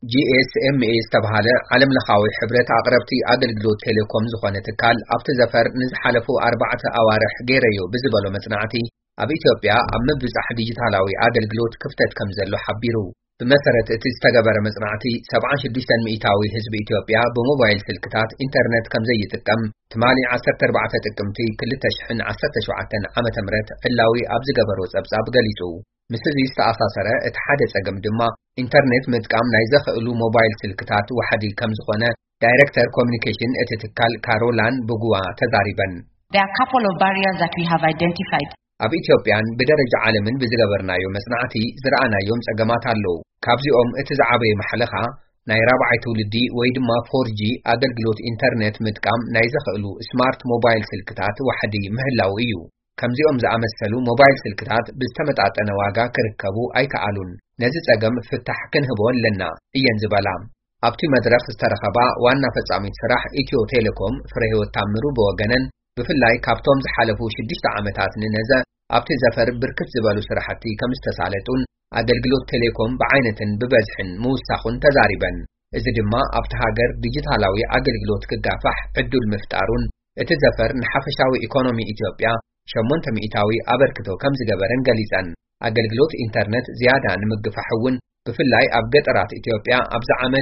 GSMA ዝተባሃለ ዓለም ለኻዊ ሕብረት ኣቅረብቲ ኣገልግሎት ቴሌኮም ዝኾነ ትካል ኣብቲ ዘፈር ንዝሓለፉ 4 ኣዋርሕ ገይረዮ ብዝበሎ መጽናዕቲ ኣብ ኢትዮጵያ ኣብ ምብጻሕ ዲጂታላዊ ኣገልግሎት ክፍተት ከም ዘሎ ሓቢሩ ብመሰረት እቲ ዝተገበረ መጽናዕቲ 76 ሚእታዊ ህዝቢ ኢትዮጵያ ብሞባይል ስልክታት ኢንተርኔት ከም ዘይጥቀም ትማሊ 14 ጥቅምቲ 2017 ዓመተ ምህረት ዕላዊ ኣብ ዝገበሮ ጸብጻብ ገሊጹ ምስዚ ዝተኣሳሰረ እቲ ሓደ ጸገም ድማ ኢንተርኔት ምጥቃም ናይ ዘኽእሉ ሞባይል ስልክታት ወሓዲ ከም ዝኾነ ዳይሬክተር ኮሚኒኬሽን እቲ ትካል ካሮላን ብጉዋ ተዛሪበን There are a couple of barriers that we have identified. ኣብ ኢትዮጵያን ብደረጃ ዓለምን ብዝገበርናዮ መጽናዕቲ ዝረኣናዮም ጸገማት ኣለዉ ካብዚኦም እቲ ዝዓበየ ማሕለኻ ናይ ራብዓይ ትውልዲ ወይ ድማ 4G ኣገልግሎት ኢንተርኔት ምጥቃም ናይ ዘኽእሉ ስማርት ሞባይል ስልክታት ወሓዲ ምህላው እዩ ከምዚኦም ዝኣመሰሉ ሞባይል ስልክታት ብዝተመጣጠነ ዋጋ ክርከቡ ኣይከኣሉን ነዚ ጸገም ፍታሕ ክንህቦ ኣለና እየን ዝበላ ኣብቲ መድረኽ ዝተረኸባ ዋና ፈጻሚት ስራሕ ኢትዮ ቴሌኮም ፍሬህይወት ታምሩ ብወገነን ብፍላይ ካብቶም ዝሓለፉ 6 ዓመታት ንነዘ ኣብቲ ዘፈር ብርክት ዝበሉ ስራሕቲ ከም ዝተሳለጡን ኣገልግሎት ቴሌኮም ብዓይነትን ብበዝሕን ምውሳኹን ተዛሪበን እዚ ድማ ኣብቲ ሃገር ዲጂታላዊ ኣገልግሎት ክጋፋሕ ዕድል ምፍጣሩን እቲ ዘፈር ንሓፈሻዊ ኢኮኖሚ ኢትዮጵያ 8 ሚእታዊ ኣበርክቶ ከም ዝገበረን ገሊጸን ኣገልግሎት ኢንተርኔት ዝያዳ ንምግፋሕ እውን ብፍላይ ኣብ ገጠራት ኢትዮጵያ ኣብዚ ዓመት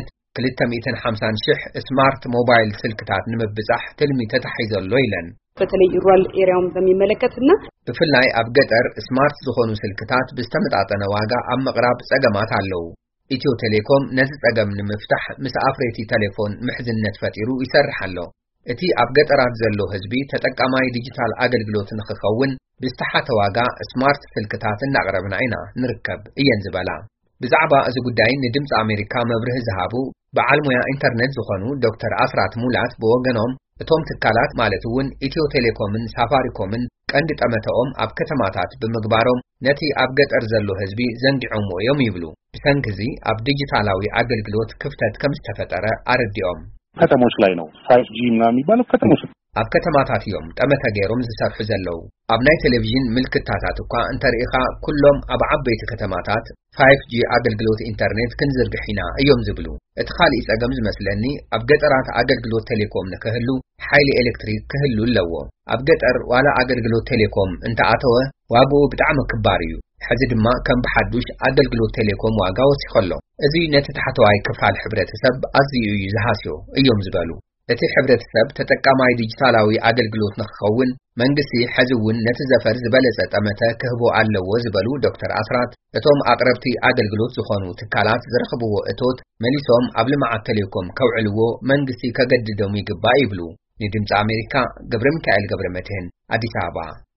250,000 ስማርት ሞባይል ስልክታት ንምብጻሕ ትልሚ ተታሒዘሎ ኢለን በተለይ ሩራል ኤሪያውን በሚመለከትና ብፍላይ ኣብ ገጠር ስማርት ዝኾኑ ስልክታት ብዝተመጣጠነ ዋጋ ኣብ ምቕራብ ጸገማት ኣለዉ ኢትዮ ቴሌኮም ነዚ ጸገም ንምፍታሕ ምስ ኣፍሬቲ ቴሌፎን ምሕዝነት ፈጢሩ ይሰርሕ ኣሎ እቲ ኣብ ገጠራት ዘሎ ህዝቢ ተጠቃማይ ዲጂታል ኣገልግሎት ንኽኸውን ብዝተሓተ ዋጋ ስማርት ስልክታት እናቕረብና ኢና ንርከብ እየን ዝበላ ብዛዕባ እዚ ጉዳይ ንድምፂ ኣሜሪካ መብርህ ዝሃቡ በዓል ሞያ ኢንተርኔት ዝኾኑ ዶክተር ኣስራት ሙላት ብወገኖም እቶም ትካላት ማለት እውን ኢትዮ ቴሌኮምን ሳፋሪኮምን ቀንዲ ጠመተኦም ኣብ ከተማታት ብምግባሮም ነቲ ኣብ ገጠር ዘሎ ህዝቢ ዘንጊዖም እዮም ይብሉ ብሰንኪ ኣብ ዲጂታላዊ ኣገልግሎት ክፍተት ከም ዝተፈጠረ ኣረዲኦም ከተሞች ላይ ነው 5G ምናምን የሚባለው ከተሞች ኣብ ከተማታት እዮም ጠመተ ገይሮም ዝሰርሑ ዘለው ኣብ ናይ ቴሌቪዥን ምልክታታት እኳ እንተሪኢኻ ኩሎም ኣብ ዓበይቲ ከተማታት 5G ኣገልግሎት ኢንተርኔት ክንዝርግሒና እዮም ዝብሉ እቲ ካልእ ጸገም ዝመስለኒ ኣብ ገጠራት ኣገልግሎት ቴሌኮም ንክህሉ ሓይሊ ኤሌክትሪክ ክህሉ ኣለዎ ኣብ ገጠር ዋላ ኣገልግሎት ቴሌኮም እንተኣተወ ዋግኡ ብጣዕሚ ክባር እዩ ሕዚ ድማ ከም ብሓዱሽ ኣገልግሎት ቴሌኮም ዋጋ ወሲኸሎ እዚ ነቲ ታሕተዋይ ክፋል ሕብረተሰብ ኣዝዩ እዩ ዝሃስዮ እዮም ዝበሉ እቲ ሕብረተሰብ ተጠቃማይ ዲጂታላዊ ኣገልግሎት ንኽኸውን መንግስቲ ሕዚ እውን ነቲ ዘፈር ዝበለጸ ጠመተ ክህቦ ኣለዎ ዝበሉ ዶክተር ኣስራት እቶም ኣቅረብቲ ኣገልግሎት ዝኾኑ ትካላት ዝረኽብዎ እቶት መሊሶም ኣብ ልምዓት ቴሌኮም ከውዕልዎ መንግስቲ ከገድዶም ይግባእ ይብሉ ንድምፂ ኣሜሪካ ገብረ ሚካኤል ገብረ መድህን ኣዲስ ኣበባ